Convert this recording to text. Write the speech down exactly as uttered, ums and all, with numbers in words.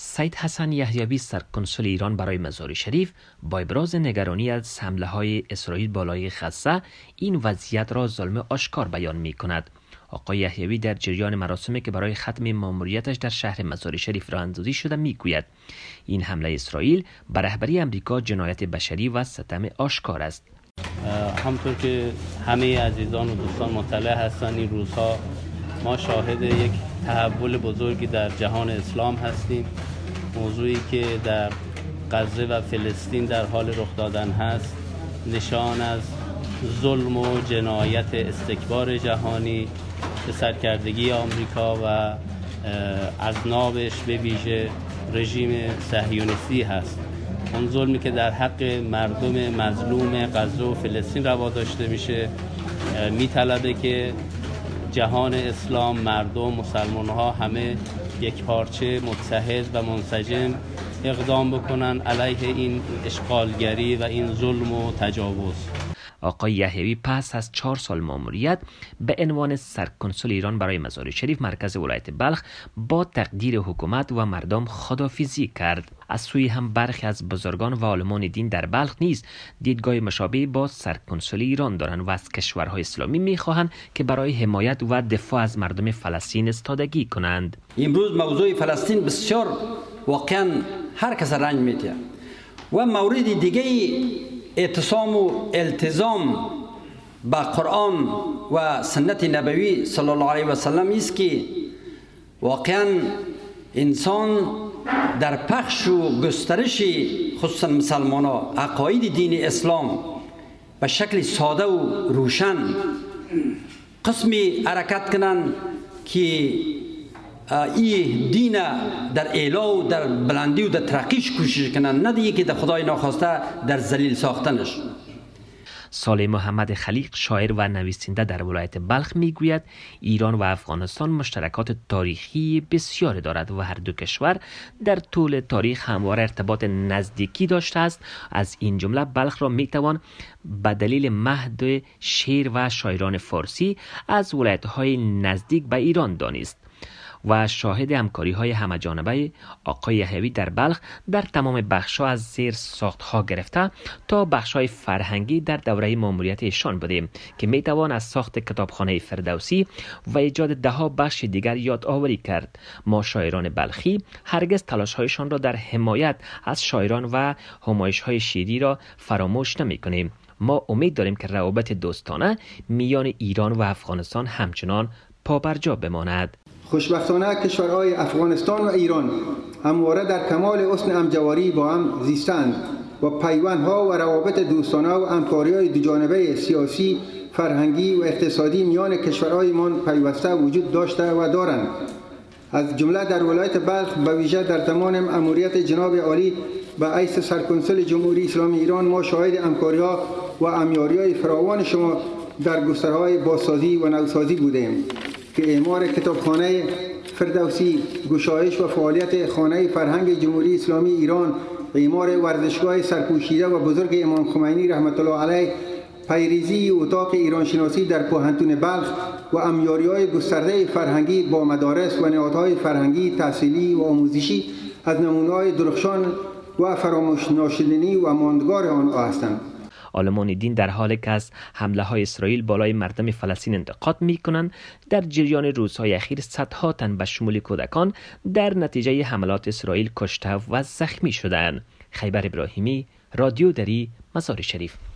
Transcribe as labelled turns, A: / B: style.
A: سید حسن یحیوی سرکنسول ایران برای مزار شریف با ابراز نگرانی از حمله های اسرائیل بالای غزه این وضعیت را ظلم آشکار بیان می کند. آقای یحیوی در جریان مراسمی که برای ختم ماموریتش در شهر مزار شریف راه اندازی شده می گوید این حمله اسرائیل بر رهبری امریکا جنایت بشری و ستم آشکار است.
B: همطور که همه عزیزان و دوستان مطلع هستند، این روزها ما شاهد یک تحول بزرگی در جهان اسلام هستیم. موضوعی که در غزه و فلسطین در حال رخ دادن هست نشان از ظلم و جنایت استکبار جهانی به سرکردگی آمریکا و اذنابش به ویژه رژیم صهیونیستی هست. اون ظلمی که در حق مردم مظلوم غزه و فلسطین روا داشته میشه میطلبه که جهان اسلام، مردم، مسلمان ها همه یک پارچه متحد و منسجم اقدام بکنن علیه این اشغالگری و این ظلم و تجاوز.
A: آقای یحیوی پس از چهار سال ماموریت به عنوان سرکنسول ایران برای مزار شریف مرکز ولایت بلخ با تقدیر حکومت و مردم خداحافظی کرد. از سوی هم برخی از بزرگان و عالمان دین در بلخ نیز دیدگاه مشابه با سرکنسول ایران دارند و از کشورهای اسلامی می‌خواهند که برای حمایت و دفاع از مردم فلسطین استادگی کنند.
C: امروز موضوع فلسطین بسیار واقعا هر کس رنج می‌ده و مورد دیگه اعتصام و التزام با قرآن و سنت نبوی صلی الله علیه و سلم است که واقعا انسان در پخش و گسترش خصوصا مسلمان ها عقاید دین اسلام به شکل ساده و روشن قسمی حرکت کنند که این دین در اعلا و در بلندی و در ترقیش کوشش کنند، نه دیگه که در خدای ناخواسته در ذلیل ساختنش.
A: صالح محمد خلیق شاعر و نویسنده در ولایت بلخ میگوید ایران و افغانستان مشترکات تاریخی بسیار دارد و هر دو کشور در طول تاریخ همواره ارتباط نزدیکی داشته است. از این جمله بلخ را میتوان به دلیل مهد شعر و شاعران فارسی از ولایت‌های نزدیک به ایران دانست و شاهد همکاری های همه جانبه آقای یحیوی در بلخ در تمام بخش‌ها از زیر ساخت‌ها گرفته تا بخش‌های فرهنگی در دوره ماموریت ایشان بوده که میتوان از ساخت کتابخانه فردوسی و ایجاد ده‌ها بخش دیگر یادآوری کرد. ما شاعران بلخی هرگز تلاش‌هایشان را در حمایت از شاعران و همایش‌های شعری را فراموش نمی‌کنیم. ما امید داریم که روابط دوستانه میان ایران و افغانستان همچنان پابرجا بماند.
D: خوشبختانه کشورهای افغانستان و ایران همواره در کمال حسن همجواری با هم زیستند و پیوندها و روابط دوستانه و همکاری‌های دوجانبه سیاسی، فرهنگی و اقتصادی میان کشورهایمان پیوسته وجود داشته و دارند. از جمله در ولایت بلخ به ویژه در زمان مأموریت جناب عالی به حیث سرکنسول جمهوری اسلامی ایران ما شاهد همکاری‌ها و همیاری‌های فراوان شما در گسترهای بازسازی و نوسازی بودیم که اعمار کتابخانه فردوسی، گشایش و فعالیت خانه فرهنگ جمهوری اسلامی ایران، اعمار ورزشگاه سرپوشیده و بزرگ امام خمینی رحمت الله علیه، پیریزی اتاق ایرانشناسی در پوهنتون بلخ و همیاری‌های گسترده فرهنگی با مدارس و نهادهای فرهنگی، تحصیلی و آموزشی از نمونه‌های درخشان و فراموش ناشدنی و ماندگار آنها هستند.
A: عالمان دین در حالی که از حمله های اسرائیل بالای مردم فلسطین انتقاد می کنند، در جریان روزهای اخیر صدها تن به شمول کودکان در نتیجه حملات اسرائیل کشته و زخمی شدند. خیبر ابراهیمی، رادیو دری، مزار شریف.